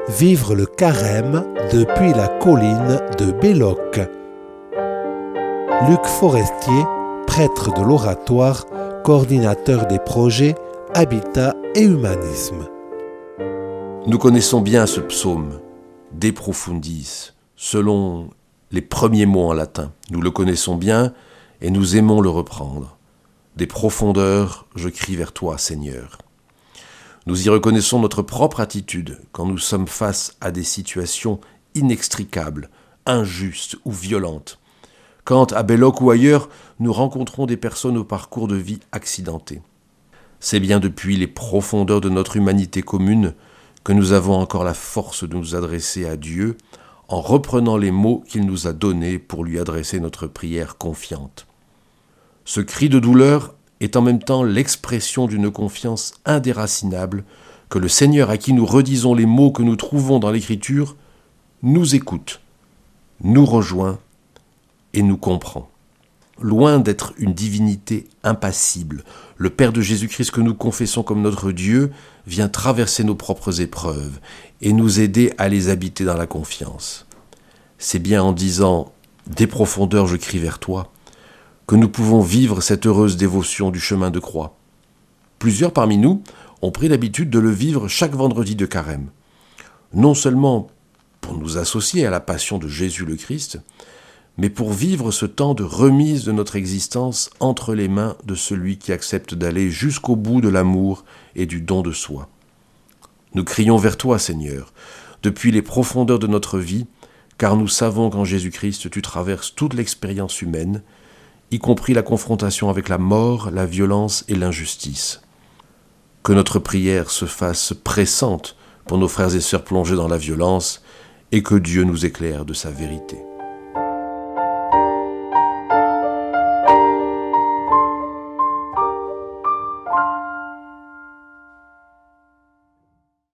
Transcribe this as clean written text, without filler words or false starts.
Vivre le carême depuis la colline de Belloc. Luc Forestier, prêtre de l'Oratoire, coordinateur des projets Habitat et Humanisme. Nous connaissons bien ce psaume, De Profundis, selon les premiers mots en latin. Nous le connaissons bien et nous aimons le reprendre. Des profondeurs, je crie vers toi, Seigneur. Nous y reconnaissons notre propre attitude quand nous sommes face à des situations inextricables, injustes ou violentes. Quand, à Belloc ou ailleurs, nous rencontrons des personnes au parcours de vie accidenté. C'est bien depuis les profondeurs de notre humanité commune que nous avons encore la force de nous adresser à Dieu en reprenant les mots qu'il nous a donnés pour lui adresser notre prière confiante. Ce cri de douleur est en même temps l'expression d'une confiance indéracinable que le Seigneur à qui nous redisons les mots que nous trouvons dans l'Écriture nous écoute, nous rejoint et nous comprend. Loin d'être une divinité impassible, le Père de Jésus-Christ que nous confessons comme notre Dieu vient traverser nos propres épreuves et nous aider à les habiter dans la confiance. C'est bien en disant « Des profondeurs, je crie vers toi » que nous pouvons vivre cette heureuse dévotion du chemin de croix. Plusieurs parmi nous ont pris l'habitude de le vivre chaque vendredi de carême, non seulement pour nous associer à la passion de Jésus le Christ, mais pour vivre ce temps de remise de notre existence entre les mains de celui qui accepte d'aller jusqu'au bout de l'amour et du don de soi. Nous crions vers toi, Seigneur, depuis les profondeurs de notre vie, car nous savons qu'en Jésus-Christ tu traverses toute l'expérience humaine, y compris la confrontation avec la mort, la violence et l'injustice. Que notre prière se fasse pressante pour nos frères et sœurs plongés dans la violence et que Dieu nous éclaire de sa vérité.